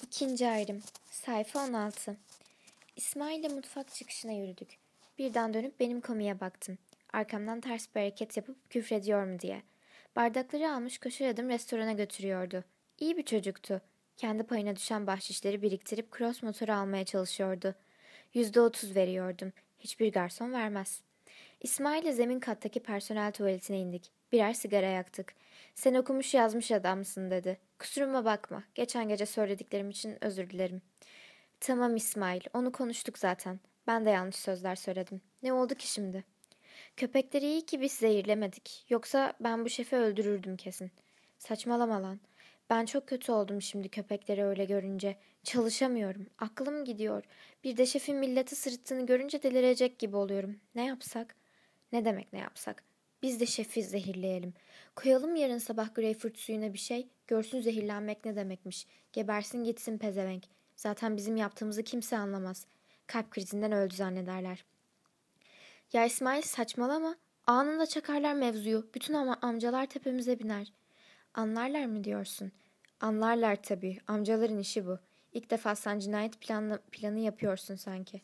İkinci ayrım. Sayfa 16. İsmail ile mutfak çıkışına yürüdük. Birden dönüp benim komiye baktım. Arkamdan ters bir hareket yapıp küfrediyor mu diye. Bardakları almış koşar adım restorana götürüyordu. İyi bir çocuktu. Kendi payına düşen bahşişleri biriktirip cross motoru almaya çalışıyordu. %30 veriyordum. Hiçbir garson vermez. İsmail'le zemin kattaki personel tuvaletine indik. Birer sigara yaktık. Sen okumuş yazmış adamsın dedi. Kusuruma bakma. Geçen gece söylediklerim için özür dilerim. Tamam İsmail, onu konuştuk zaten. Ben de yanlış sözler söyledim. Ne oldu ki şimdi? Köpekleri iyi ki biz zehirlemedik. Yoksa ben bu şefi öldürürdüm kesin. Saçmalama lan. Ben çok kötü oldum şimdi köpekleri öyle görünce. Çalışamıyorum. Aklım gidiyor. Bir de şefin milleti sırıttığını görünce delirecek gibi oluyorum. Ne yapsak? Ne demek ne yapsak? Biz de şefi zehirleyelim. Koyalım yarın sabah greyfurt suyuna bir şey. Görsün zehirlenmek ne demekmiş. Gebersin gitsin pezevenk. Zaten bizim yaptığımızı kimse anlamaz. Kalp krizinden öldü zannederler. Ya İsmail saçmalama. Anında çakarlar mevzuyu. Bütün amcalar tepemize biner. Anlarlar mı diyorsun? Anlarlar tabii. Amcaların işi bu. İlk defa sen cinayet planı yapıyorsun sanki.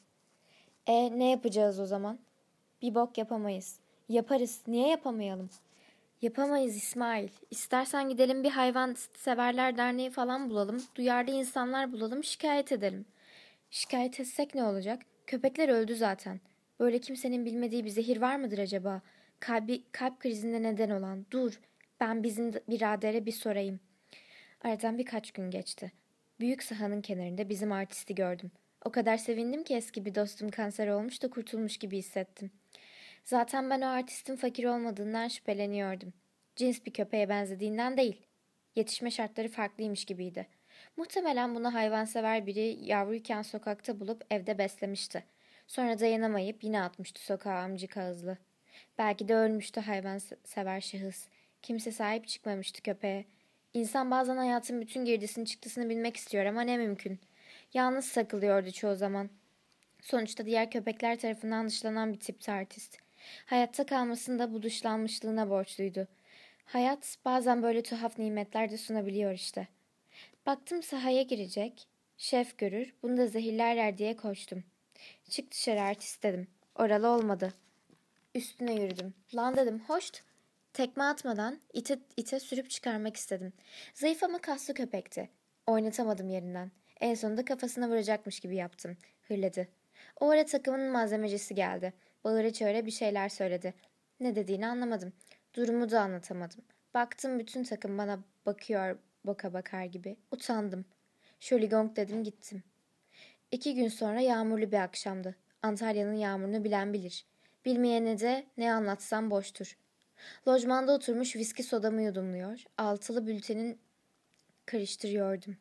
Ne yapacağız o zaman? Bir bok yapamayız. Yaparız. Niye yapamayalım? Yapamayız İsmail. İstersen gidelim bir hayvan severler derneği falan bulalım. Duyarlı insanlar bulalım, şikayet edelim. Şikayet etsek ne olacak? Köpekler öldü zaten. Böyle kimsenin bilmediği bir zehir var mıdır acaba? Kalp krizine neden olan. Dur. Ben bizim biradere bir sorayım. Aradan birkaç gün geçti. Büyük sahanın kenarında bizim artisti gördüm. O kadar sevindim ki eski bir dostum kanser olmuş da kurtulmuş gibi hissettim. Zaten ben o artistin fakir olmadığından şüpheleniyordum. Cins bir köpeğe benzediğinden değil. Yetişme şartları farklıymış gibiydi. Muhtemelen bunu hayvansever biri yavruyken sokakta bulup evde beslemişti. Sonra dayanamayıp yine atmıştı sokağa amcık ağızlı. Belki de ölmüştü hayvansever şahıs. Kimse sahip çıkmamıştı köpeğe. İnsan bazen hayatın bütün girdisini çıktısını bilmek istiyor ama ne mümkün. Yalnız takılıyordu çoğu zaman. Sonuçta diğer köpekler tarafından dışlanan bir tipti artist. Hayatta kalmasını da bu dışlanmışlığına borçluydu. Hayat bazen böyle tuhaf nimetler de sunabiliyor işte. Baktım sahaya girecek. Şef görür, bunu da zehirlerler diye koştum. Çık dışarı artist dedim. Oralı olmadı. Üstüne yürüdüm. Lan dedim hoşt. Tekme atmadan ite sürüp çıkarmak istedim. Zayıf ama kaslı köpekti. Oynatamadım yerinden. En sonunda kafasına vuracakmış gibi yaptım. Hırladı. O ara takımın malzemecisi geldi. Bağıra çağıra bir şeyler söyledi. Ne dediğini anlamadım. Durumu da anlatamadım. Baktım bütün takım bana bakıyor boka bakar gibi. Utandım. Şöligong dedim gittim. 2 gün sonra yağmurlu bir akşamdı. Antalya'nın yağmurunu bilen bilir. Bilmeyene de ne anlatsam boştur. Lojmanda oturmuş viski sodamı yudumluyor, altılı bültenin karıştırıyordum.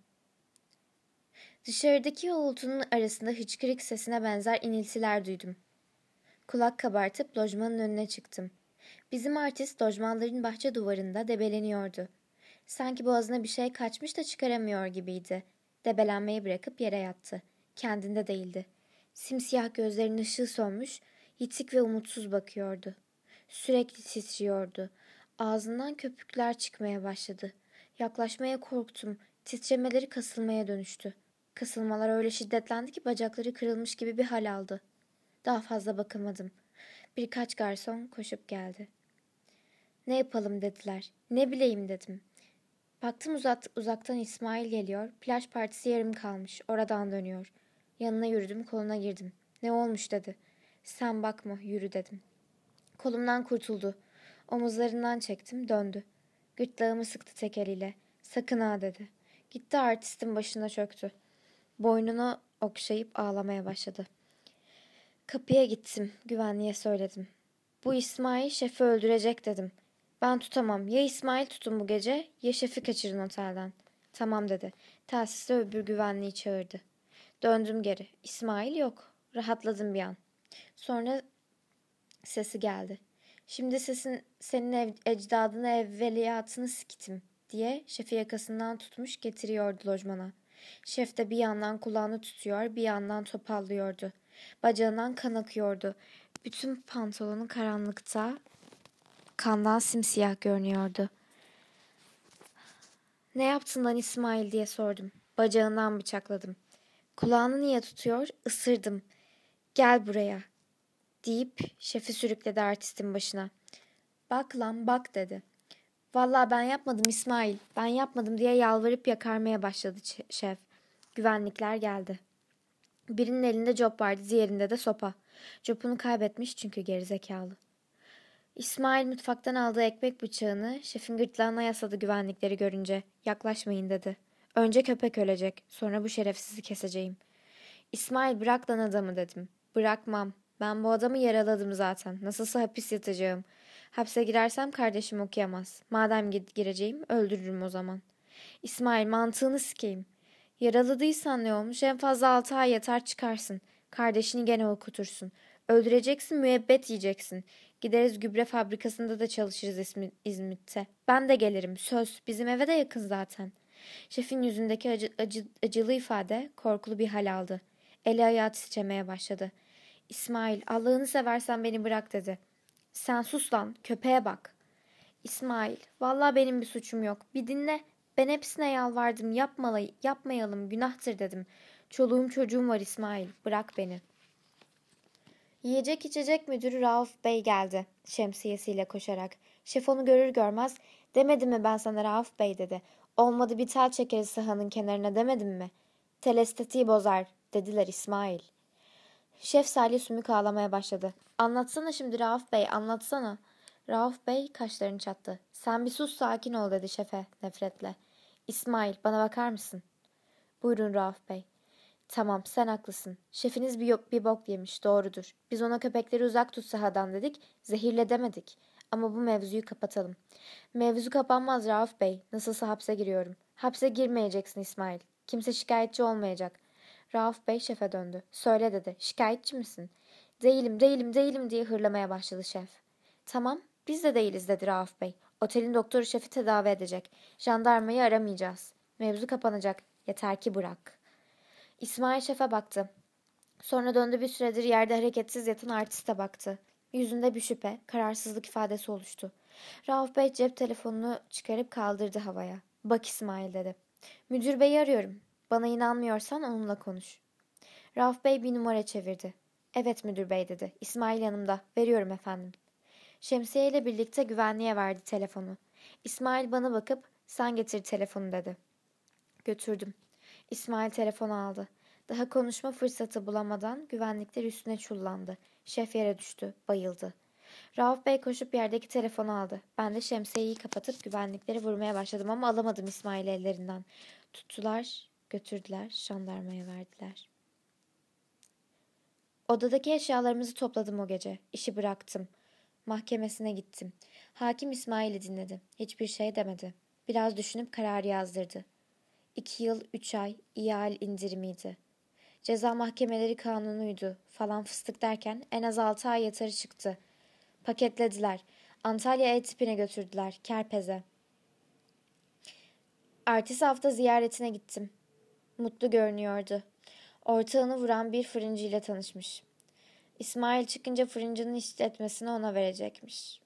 Dışarıdaki uğultunun arasında hıçkırık sesine benzer iniltiler duydum. Kulak kabartıp lojmanın önüne çıktım. Bizim artist lojmanların bahçe duvarında debeleniyordu. Sanki boğazına bir şey kaçmış da çıkaramıyor gibiydi. Debelenmeyi bırakıp yere yattı. Kendinde değildi. Simsiyah gözlerinin ışığı sönmüş, yitik ve umutsuz bakıyordu. Sürekli titriyordu. Ağzından köpükler çıkmaya başladı. Yaklaşmaya korktum. Titremeleri kasılmaya dönüştü. Kasılmalar öyle şiddetlendi ki bacakları kırılmış gibi bir hal aldı. Daha fazla bakamadım. Birkaç garson koşup geldi. Ne yapalım dediler. Ne bileyim dedim. Baktım uzaktan İsmail geliyor. Plaj partisi yarım kalmış. Oradan dönüyor. Yanına yürüdüm, koluna girdim. Ne olmuş dedi. Sen bakma, yürü dedim. Kolumdan kurtuldu. Omuzlarından çektim, döndü. Gırtlağımı sıktı tek eliyle. Sakın ha dedi. Gitti artistin başına çöktü. Boynunu okşayıp ağlamaya başladı. Kapıya gittim, güvenliğe söyledim. Bu İsmail şefi öldürecek dedim. Ben tutamam. Ya İsmail tutun bu gece ya şefi kaçırın otelden. Tamam dedi. Telsizde öbür güvenliği çağırdı. Döndüm geri. İsmail yok. Rahatladım bir an. Sonra sesi geldi. Şimdi senin ecdadını evveliyatını sikitim diye şefi yakasından tutmuş getiriyordu lojmana. Şef de bir yandan kulağını tutuyor bir yandan topallıyordu. Bacağından kan akıyordu. Bütün pantolonu karanlıkta kandan simsiyah görünüyordu. Ne yaptın lan İsmail diye sordum. Bacağından bıçakladım. Kulağını niye tutuyor? Isırdım. Gel buraya deyip şefi sürükledi artistin başına. Bak lan bak dedi. Vallahi ben yapmadım İsmail. Ben yapmadım diye yalvarıp yakarmaya başladı şef. Güvenlikler geldi. Birinin elinde cop vardı, diğerinde de sopa. Copunu kaybetmiş çünkü gerizekalı. İsmail mutfaktan aldığı ekmek bıçağını şefin gırtlağına yasladı güvenlikleri görünce. Yaklaşmayın dedi. Önce köpek ölecek, sonra bu şerefsizi keseceğim. İsmail bırak lan adamı dedim. Bırakmam. Ben bu adamı yaraladım zaten. Nasılsa hapis yatacağım. Hapse girersem kardeşim okuyamaz. Madem gireceğim öldürürüm o zaman. İsmail mantığını sikeyim. Yaraladıysan ne olmuş? En fazla 6 ay yatar çıkarsın. Kardeşini gene okutursun. Öldüreceksin, müebbet yiyeceksin. Gideriz gübre fabrikasında da çalışırız İzmit'te. Ben de gelirim. Söz. Bizim eve de yakın zaten. Şefin yüzündeki acılı ifade korkulu bir hal aldı. Eli ayağı titremeye başladı. İsmail, Allah'ını seversen beni bırak dedi. Sen sus lan, köpeğe bak. İsmail, vallahi benim bir suçum yok. Bir dinle. Ben hepsine yalvardım. Yapmayalım, günahtır dedim. Çoluğum çocuğum var İsmail, bırak beni. Yiyecek içecek müdürü Rauf Bey geldi şemsiyesiyle koşarak. Şef onu görür görmez demedim mi ben sana Rauf Bey dedi. Olmadı bir tel çekeriz sahanın kenarına demedim mi? Tel estetiği bozar dediler İsmail. Şef Salih sümük ağlamaya başladı. Anlatsana şimdi Rauf Bey anlatsana. Rauf Bey kaşlarını çattı. Sen bir sus sakin ol dedi şefe nefretle. İsmail bana bakar mısın? Buyurun Rauf Bey. Tamam sen haklısın. Şefiniz bir bok yemiş doğrudur. Biz ona köpekleri uzak tut sahadan dedik. Zehirle demedik. Ama bu mevzuyu kapatalım. Mevzu kapanmaz Rauf Bey. Nasılsa hapse giriyorum. Hapse girmeyeceksin İsmail. Kimse şikayetçi olmayacak. Rauf Bey şefe döndü. Söyle dedi. Şikayetçi misin? Değilim diye hırlamaya başladı şef. Tamam biz de değiliz dedi Rauf Bey. Otelin doktoru şefi tedavi edecek. Jandarmayı aramayacağız. Mevzu kapanacak. Yeter ki bırak. İsmail şefe baktı. Sonra döndü bir süredir yerde hareketsiz yatan artiste baktı. Yüzünde bir şüphe, kararsızlık ifadesi oluştu. Rauf Bey cep telefonunu çıkarıp kaldırdı havaya. Bak İsmail dedi. Müdür beyi arıyorum. Bana inanmıyorsan onunla konuş. Rauf Bey bir numara çevirdi. Evet müdür bey dedi. İsmail yanımda. Veriyorum efendim. Şemsiye ile birlikte güvenliğe verdi telefonu. İsmail bana bakıp sen getir telefonu dedi. Götürdüm. İsmail telefonu aldı. Daha konuşma fırsatı bulamadan güvenlikler üstüne çullandı. Şef yere düştü, bayıldı. Rauf Bey koşup yerdeki telefonu aldı. Ben de şemsiyeyi kapatıp güvenlikleri vurmaya başladım ama alamadım İsmail'i ellerinden. Tuttular, götürdüler, jandarmaya verdiler. Odadaki eşyalarımızı topladım o gece. İşi bıraktım. Mahkemesine gittim. Hakim İsmail'i dinledi. Hiçbir şey demedi. Biraz düşünüp kararı yazdırdı. 2 yıl 3 ay ihal indirimiydi. Ceza mahkemeleri kanunuydu falan fıstık derken en az 6 ay yatarı çıktı. Paketlediler. Antalya E-Tipi'ne götürdüler. Kerpez'e. Ertesi hafta ziyaretine gittim. Mutlu görünüyordu. Ortağını vuran bir fırıncıyla tanışmış. İsmail çıkınca fırıncının işletmesini ona verecekmiş.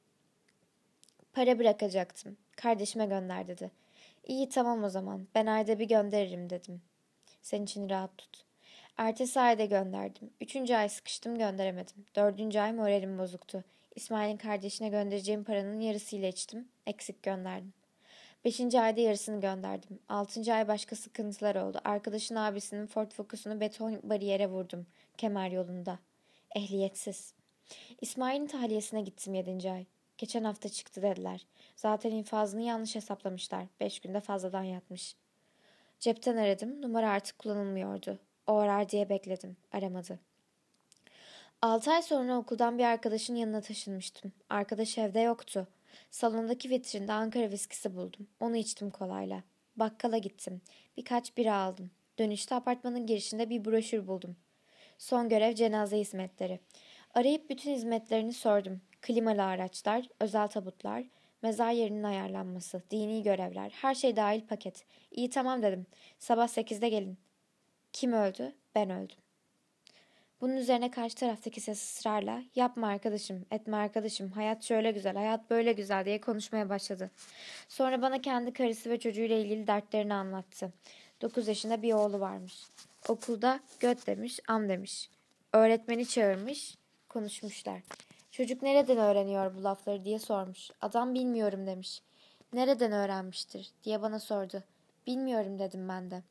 Para bırakacaktım. Kardeşime gönder dedi. İyi tamam o zaman. Ben ayda bir gönderirim dedim. Senin için rahat tut. Ertesi ayda gönderdim. 3. ay sıkıştım gönderemedim. 4. ay moralim bozuktu. İsmail'in kardeşine göndereceğim paranın yarısıyla içtim. Eksik gönderdim. 5. ayda yarısını gönderdim. 6. ay başka sıkıntılar oldu. Arkadaşın abisinin Ford Focus'unu beton bariyere vurdum. Kemer yolunda. Ehliyetsiz. İsmail'in tahliyesine gittim 7. ay. Geçen hafta çıktı dediler. Zaten infazını yanlış hesaplamışlar. 5 günde fazladan yatmış. Cepten aradım. Numara artık kullanılmıyordu. O arar diye bekledim. Aramadı. 6 ay sonra okuldan bir arkadaşın yanına taşınmıştım. Arkadaş evde yoktu. Salondaki vitrinde Ankara viskisi buldum. Onu içtim kolayla. Bakkala gittim. Birkaç bira aldım. Dönüşte apartmanın girişinde bir broşür buldum. Son görev cenaze hizmetleri. Arayıp bütün hizmetlerini sordum. Klimalı araçlar, özel tabutlar, mezar yerinin ayarlanması, dini görevler, her şey dahil paket. İyi tamam dedim. Sabah 8'de gelin. Kim öldü? Ben öldüm. Bunun üzerine karşı taraftaki ses ısrarla yapma arkadaşım, etme arkadaşım, hayat şöyle güzel, hayat böyle güzel diye konuşmaya başladı. Sonra bana kendi karısı ve çocuğuyla ilgili dertlerini anlattı. 9 yaşında bir oğlu varmış. Okulda göt demiş, am demiş. Öğretmeni çağırmış, konuşmuşlar. Çocuk nereden öğreniyor bu lafları diye sormuş. Adam bilmiyorum demiş. Nereden öğrenmiştir diye bana sordu. Bilmiyorum dedim ben de.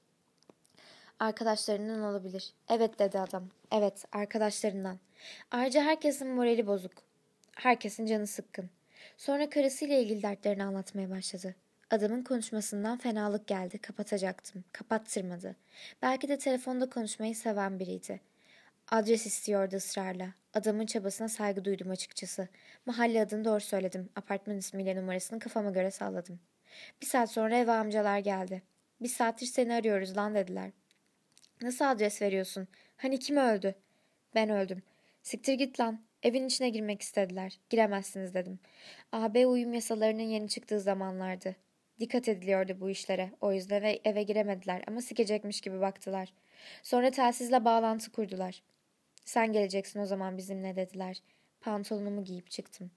Arkadaşlarından olabilir. Evet dedi adam. Evet, arkadaşlarından. Ayrıca herkesin morali bozuk. Herkesin canı sıkkın. Sonra karısıyla ilgili dertlerini anlatmaya başladı. Adamın konuşmasından fenalık geldi. Kapatacaktım. Kapattırmadı. Belki de telefonda konuşmayı seven biriydi. Adres istiyordu ısrarla. Adamın çabasına saygı duydum açıkçası. Mahalle adını doğru söyledim. Apartman ismiyle numarasını kafama göre salladım. Bir saat sonra eve amcalar geldi. Bir saattir seni arıyoruz lan dediler. Nasıl adres veriyorsun? Hani kim öldü? Ben öldüm. Siktir git lan. Evin içine girmek istediler. Giremezsiniz dedim. AB uyum yasalarının yeni çıktığı zamanlardı. Dikkat ediliyordu bu işlere. O yüzden eve giremediler ama sikecekmiş gibi baktılar. Sonra telsizle bağlantı kurdular. Sen geleceksin o zaman bizimle dediler. Pantolonumu giyip çıktım.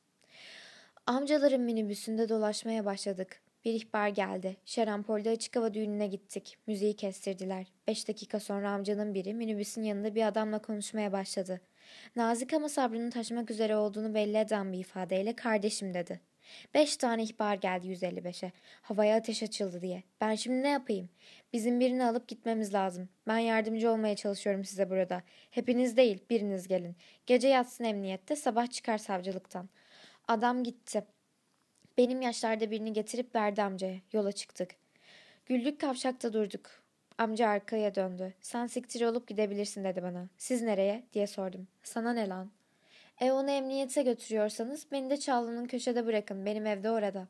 Amcaların minibüsünde dolaşmaya başladık. Bir ihbar geldi. Şarampol'de açık hava düğününe gittik. Müziği kestirdiler. 5 dakika sonra amcanın biri minibüsün yanında bir adamla konuşmaya başladı. Nazik ama sabrının taşmak üzere olduğunu belli eden bir ifadeyle kardeşim dedi. 5 tane ihbar geldi 155'e. Havaya ateş açıldı diye. Ben şimdi ne yapayım? Bizim birini alıp gitmemiz lazım. Ben yardımcı olmaya çalışıyorum size burada. Hepiniz değil, biriniz gelin. Gece yatsın emniyette, sabah çıkar savcılıktan. Adam gitti. Benim yaşlarda birini getirip verdi amcaya. Yola çıktık. Güllük kavşakta durduk. Amca arkaya döndü. Sen siktir olup gidebilirsin dedi bana. Siz nereye diye sordum. Sana ne lan? Onu emniyete götürüyorsanız beni de Çağlı'nın köşede bırakın. Benim evde orada.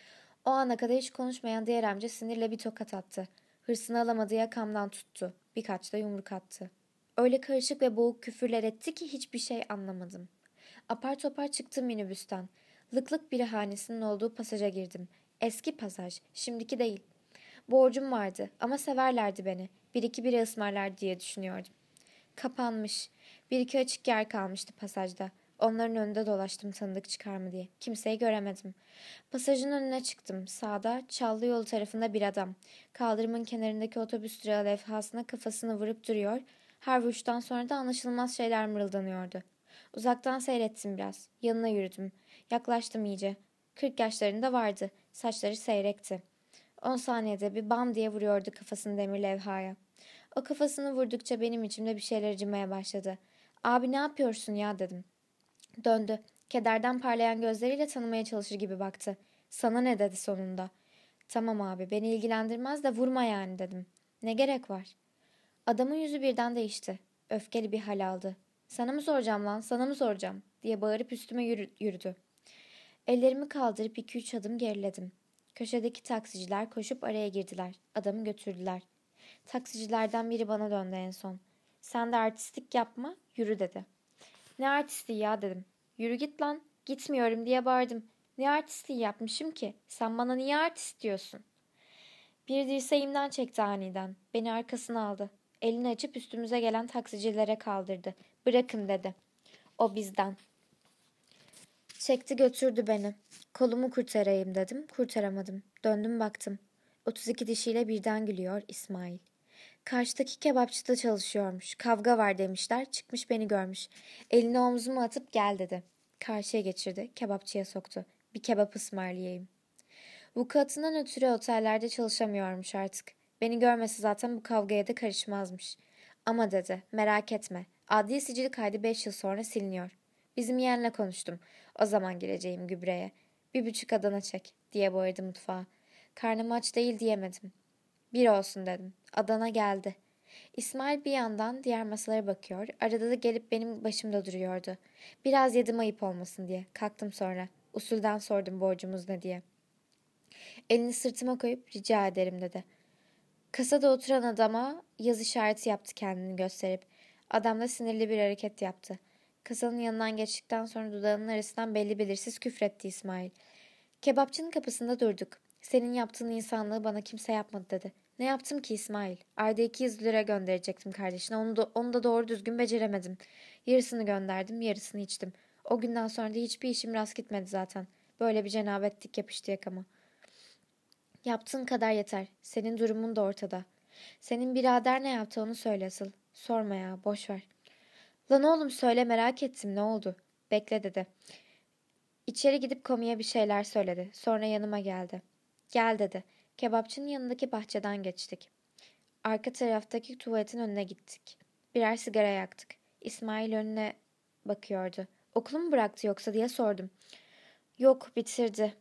O ana kadar hiç konuşmayan diğer amca sinirle bir tokat attı. Hırsını alamadığı yakamdan tuttu. Birkaç da yumruk attı. Öyle karışık ve boğuk küfürler etti ki hiçbir şey anlamadım. Apar topar çıktım minibüsten. Lık birihanesinin olduğu pasaja girdim. Eski pasaj, şimdiki değil. Borcum vardı ama severlerdi beni. Bir iki bira ısmarlar diye düşünüyordum. Kapanmış. Bir iki açık yer kalmıştı pasajda. Onların önünde dolaştım tanıdık çıkar mı diye. Kimseyi göremedim. Pasajın önüne çıktım. Sağda, Çallı yolu tarafında bir adam. Kaldırımın kenarındaki otobüs durağı levhasına kafasını vurup duruyor. Her vuruştan sonra da anlaşılmaz şeyler mırıldanıyordu. Uzaktan seyrettim biraz. Yanına yürüdüm. Yaklaştım iyice. 40 yaşlarında vardı. Saçları seyrekti. 10 saniyede bir bam diye vuruyordu kafasını demir levhaya. O kafasını vurdukça benim içimde bir şeyler acımaya başladı. Abi ne yapıyorsun ya dedim. Döndü. Kederden parlayan gözleriyle tanımaya çalışır gibi baktı. Sana ne dedi sonunda. Tamam abi beni ilgilendirmez de vurma yani dedim. Ne gerek var? Adamın yüzü birden değişti. Öfkeli bir hal aldı. Sana mı soracağım lan sana mı soracağım diye bağırıp üstüme yürüdü. Ellerimi kaldırıp 2-3 adım geriledim. Köşedeki taksiciler koşup araya girdiler. Adamı götürdüler. Taksicilerden biri bana döndü en son. Sen de artistlik yapma, yürü dedi. Ne artistliği ya dedim. Yürü git lan. Gitmiyorum diye bağırdım. Ne artistliği yapmışım ki? Sen bana niye artist diyorsun? Bir dirseğimden çekti aniden. Beni arkasına aldı. Elini açıp üstümüze gelen taksicilere kaldırdı. Bırakın dedi. O bizden. Çekti götürdü beni. Kolumu kurtarayım dedim. Kurtaramadım. Döndüm baktım. 32 dişiyle birden gülüyor İsmail. Karşıdaki kebapçıda çalışıyormuş. Kavga var demişler. Çıkmış beni görmüş. Elini omzuma atıp gel dedi. Karşıya geçirdi. Kebapçıya soktu. Bir kebap ısmarlayayım. Vukuatından ötürü otellerde çalışamıyormuş artık. Beni görmese zaten bu kavgaya da karışmazmış. Ama dedi merak etme. Adli sicil kaydı 5 yıl sonra siliniyor. Bizim yeğenle konuştum. O zaman gireceğim gübreye. 1,5 Adana çek diye bağırdı mutfağa. Karnım aç değil diyemedim. Bir olsun dedim. Adana geldi. İsmail bir yandan diğer masalara bakıyor. Arada da gelip benim başımda duruyordu. Biraz yedim ayıp olmasın diye. Kalktım sonra. Usulden sordum borcumuz ne diye. Elini sırtıma koyup rica ederim dedi. Kasada oturan adama yaz işareti yaptı kendini gösterip. Adam da sinirli bir hareket yaptı. Kasanın yanından geçtikten sonra dudağının arasından belli belirsiz küfretti İsmail. Kebapçının kapısında durduk. Senin yaptığın insanlığı bana kimse yapmadı dedi. Ne yaptım ki İsmail? Ayda 200 lira gönderecektim kardeşine. Onu da doğru düzgün beceremedim. Yarısını gönderdim, yarısını içtim. O günden sonra da hiçbir işim rast gitmedi zaten. Böyle bir cenabetlik yapıştı yakama. Yaptığın kadar yeter. Senin durumun da ortada. Senin birader ne yaptı onu söyle asıl. Sorma ya, boş ver. Lan oğlum söyle, merak ettim, ne oldu? Bekle dedi. İçeri gidip komiye bir şeyler söyledi. Sonra yanıma geldi. Gel dedi. Kebapçının yanındaki bahçeden geçtik. Arka taraftaki tuvaletin önüne gittik. Birer sigara yaktık. İsmail önüne bakıyordu. Okulu mu bıraktı yoksa diye sordum. Yok, bitirdi.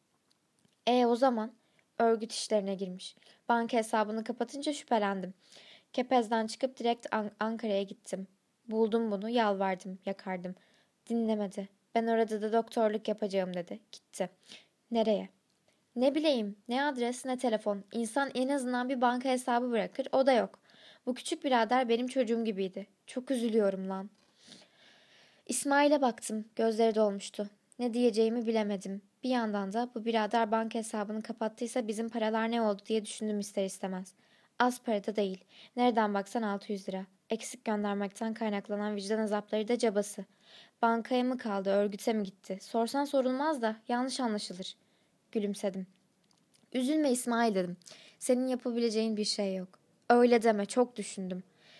O zaman örgüt işlerine girmiş. Banka hesabını kapatınca şüphelendim. Kepez'den çıkıp direkt Ankara'ya gittim. Buldum bunu, yalvardım, yakardım. Dinlemedi. Ben orada da doktorluk yapacağım dedi. Gitti. Nereye? Ne bileyim, ne adres ne telefon. İnsan en azından bir banka hesabı bırakır, o da yok. Bu küçük birader benim çocuğum gibiydi. Çok üzülüyorum lan. İsmail'e baktım, gözleri dolmuştu. Ne diyeceğimi bilemedim. Bir yandan da bu birader banka hesabını kapattıysa bizim paralar ne oldu diye düşündüm ister istemez. Az para da değil. Nereden baksan 600 lira. Eksik göndermekten kaynaklanan vicdan azapları da cabası. Bankaya mı kaldı, örgüte mi gitti? Sorsan sorulmaz da yanlış anlaşılır. Gülümsedim. Üzülme İsmail dedim. Senin yapabileceğin bir şey yok. Öyle deme, çok düşündüm.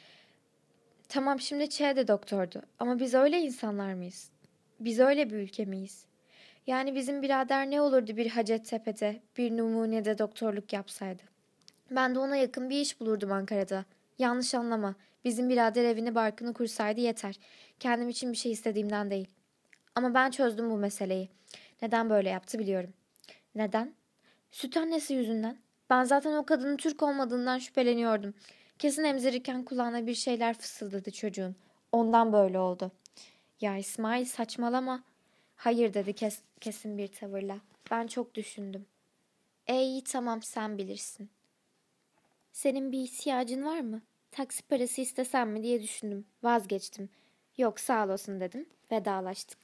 Tamam, şimdi Ç de doktordu ama biz öyle insanlar mıyız? Biz öyle bir ülke miyiz? Yani bizim birader ne olurdu bir Hacettepe'de, bir Numune'de doktorluk yapsaydı? Ben de ona yakın bir iş bulurdum Ankara'da. Yanlış anlama. Bizim birader evini barkını kursaydı yeter. Kendim için bir şey istediğimden değil. Ama ben çözdüm bu meseleyi. Neden böyle yaptı biliyorum. Neden? Süt annesi yüzünden. Ben zaten o kadının Türk olmadığından şüpheleniyordum. Kesin emzirirken kulağına bir şeyler fısıldadı çocuğun. Ondan böyle oldu. Ya İsmail, saçmalama. Hayır dedi kesin bir tavırla. Ben çok düşündüm. İyi tamam, sen bilirsin. Senin bir ihtiyacın var mı? Taksi parası istesem mi diye düşündüm. Vazgeçtim. Yok sağ olasın dedim. Vedalaştık.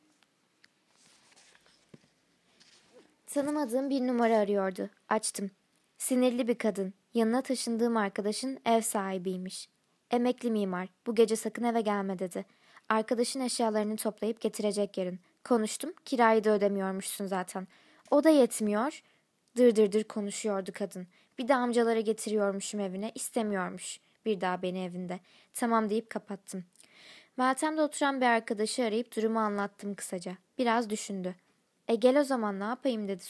Tanımadığım bir numara arıyordu. Açtım. Sinirli bir kadın. Yanına taşındığım arkadaşın ev sahibiymiş. Emekli mimar. Bu gece sakın eve gelme dedi. Arkadaşın eşyalarını toplayıp getirecek yarın. Konuştum. Kirayı da ödemiyormuşsun zaten. O da yetmiyor. Dır dır dır konuşuyordu kadın. Bir de amcalara getiriyormuşum evine. İstemiyormuş. Bir daha beni evinde. Tamam deyip kapattım. Meltem'de oturan bir arkadaşı arayıp durumu anlattım kısaca. Biraz düşündü. Gel o zaman ne yapayım dedi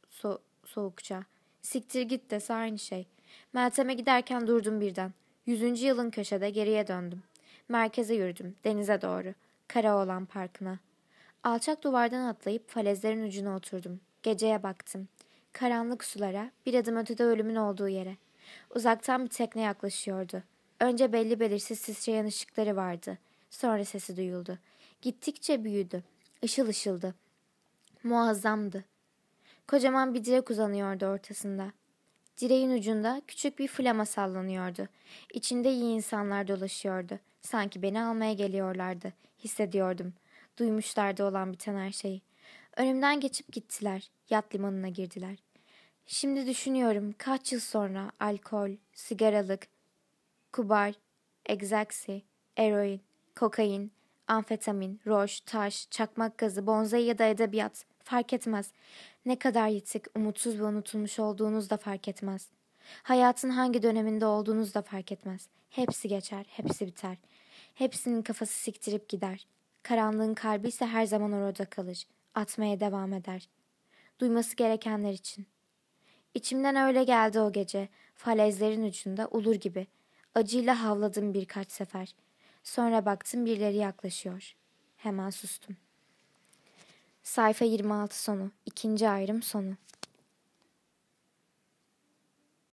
soğukça. Siktir git dese aynı şey. Meltem'e giderken durdum birden. 100. yılın köşede geriye döndüm. Merkeze yürüdüm, denize doğru. Karaoğlan Parkı'na. Alçak duvardan atlayıp falezlerin ucuna oturdum. Geceye baktım. Karanlık sulara, bir adım ötede ölümün olduğu yere. Uzaktan bir tekne yaklaşıyordu. Önce belli belirsiz titreyen ışıkları vardı. Sonra sesi duyuldu. Gittikçe büyüdü. Işıl ışıldı. Muazzamdı. Kocaman bir direk uzanıyordu ortasında. Direğin ucunda küçük bir flama sallanıyordu. İçinde iyi insanlar dolaşıyordu. Sanki beni almaya geliyorlardı. Hissediyordum. Duymuşlardı olan biten her şeyi. Önümden geçip gittiler. Yat limanına girdiler. Şimdi düşünüyorum, kaç yıl sonra alkol, sigaralık, kubar, egzaksi, eroin, kokain, amfetamin, roj, taş, çakmak gazı, bonzai ya da edebiyat fark etmez. Ne kadar yitik, umutsuz ve unutulmuş olduğunuz da fark etmez. Hayatın hangi döneminde olduğunuz da fark etmez. Hepsi geçer, hepsi biter. Hepsinin kafası siktirip gider. Karanlığın kalbi ise her zaman orada kalır. Atmaya devam eder. Duyması gerekenler için. İçimden öyle geldi o gece. Falezlerin ucunda ulur gibi. Acıyla havladım birkaç sefer. Sonra baktım birileri yaklaşıyor. Hemen sustum. Sayfa 26 sonu. İkinci ayrım sonu.